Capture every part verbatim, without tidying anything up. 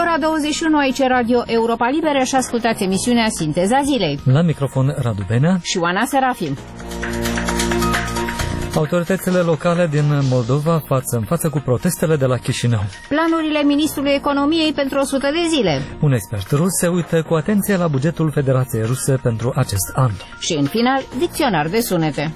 ora douăzeci și unu aici Radio Europa Liberă și ascultați emisiunea Sinteza Zilei. La microfon Radu Benea și Oana Serafim. Autoritățile locale din Moldova față în față cu protestele de la Chișinău. Planurile Ministrului Economiei pentru o sută de zile. Un expert rus se uită cu atenție la bugetul Federației Ruse pentru acest an. Și în final, dicționar de sunete.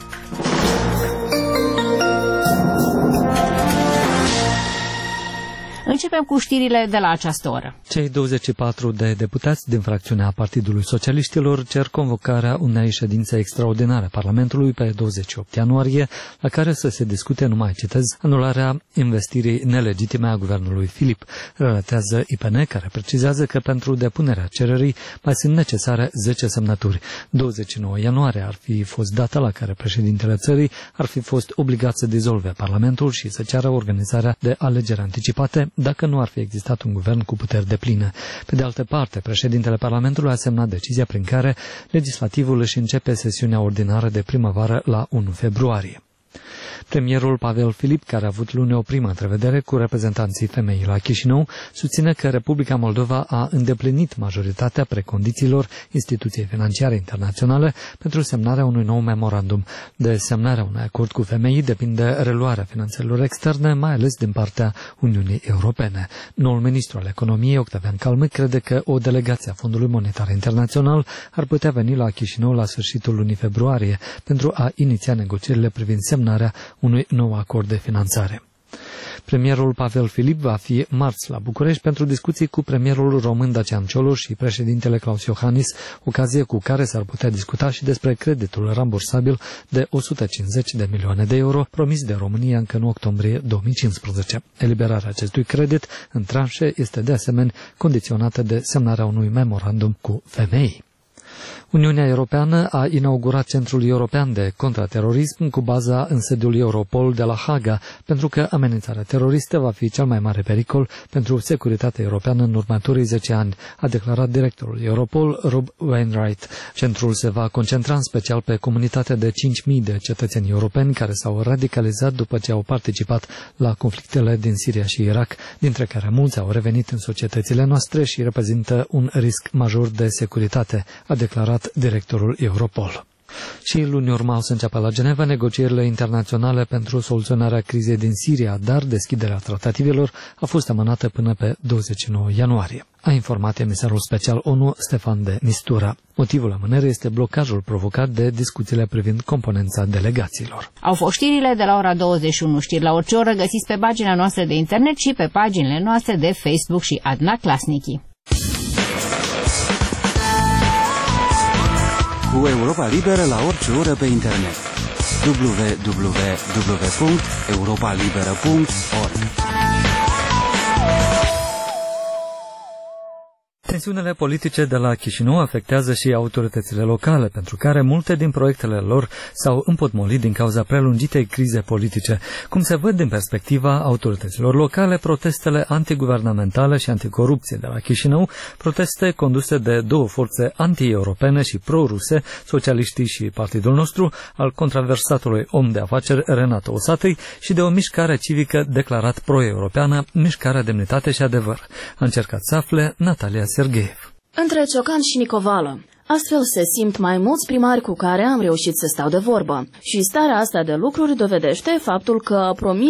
Începem cu știrile de la această oră. Cei douăzeci și patru de deputați din fracțiunea Partidului Socialiștilor cer convocarea unei ședințe extraordinare a Parlamentului pe douăzeci și opt ianuarie, la care să se discute, numai citez, anularea investirii nelegitime a guvernului Filip. Relatează I P N, care precizează că pentru depunerea cererii mai sunt necesare zece semnături. douăzeci și nouă ianuarie ar fi fost data la care președintele țării ar fi fost obligat să dizolve Parlamentul și să ceară organizarea de alegeri anticipate, dacă nu ar fi existat un guvern cu puteri depline. Pe de altă parte, președintele Parlamentului a semnat decizia prin care legislativul își începe sesiunea ordinară de primăvară la unu februarie. Premierul Pavel Filip, care a avut luni o primă întrevedere cu reprezentanții femeii la Chișinău, susține că Republica Moldova a îndeplinit majoritatea precondițiilor instituției financiare internaționale pentru semnarea unui nou memorandum. De semnarea unui acord cu femeii depinde reluarea finanțelor externe, mai ales din partea Uniunii Europene. Noul ministru al economiei, Octavian Calmâc, crede că o delegație a Fondului Monetar Internațional ar putea veni la Chișinău la sfârșitul lunii februarie pentru a iniția negocierile privind semnarea unui nou acord de finanțare. Premierul Pavel Filip va fi marți la București pentru discuții cu premierul român Dacian Cioloș și președintele Klaus Iohannis, ocazie cu care s-ar putea discuta și despre creditul rambursabil de o sută cincizeci de milioane de euro promis de România încă în octombrie două mii cincisprezece. Eliberarea acestui credit în tranșe este de asemenea condiționată de semnarea unui memorandum cu femei. Uniunea Europeană a inaugurat Centrul European de Contraterorism cu baza în sediul Europol de la Haga, pentru că amenințarea teroristă va fi cel mai mare pericol pentru securitatea europeană în următorii zece ani, a declarat directorul Europol, Rob Wainwright. Centrul se va concentra în special pe comunitatea de cinci mii de cetățeni europeni care s-au radicalizat după ce au participat la conflictele din Siria și Irak, dintre care mulți au revenit în societățile noastre și reprezintă un risc major de securitate, a declarat directorul Europol. Și luni urmau să înceapă la Geneva negocierile internaționale pentru soluționarea crizei din Siria, dar deschiderea tratativelor a fost amânată până pe douăzeci și nouă ianuarie. A informat emisarul special ONU Stefan de Mistura. Motivul amânării este blocajul provocat de discuțiile privind componența delegațiilor. Au fost știrile de la ora douăzeci și unu. Știri la orice oră găsiți pe pagina noastră de internet și pe paginile noastre de Facebook și Adna Klasnici. Cu Europa Liberă la orice oră pe internet. w w w punct europa liberă punct org. Tensiunile politice de la Chișinău afectează și autoritățile locale, pentru care multe din proiectele lor s-au împotmolit din cauza prelungitei crize politice. Cum se văd din perspectiva autorităților locale, protestele antiguvernamentale și anticorupție de la Chișinău, proteste conduse de două forțe anti-europene și pro-ruse, socialiștii și partidul nostru, al controversatului om de afaceri Renato Osatăi și de o mișcare civică declarat pro-europeană, Mișcarea Demnitate și Adevăr. A încercat să afle Natalia Sergeev. Între Ciocan și Nicovală. Astfel se simt mai mulți primari cu care am reușit să stau de vorbă. Și starea asta de lucruri dovedește faptul că promis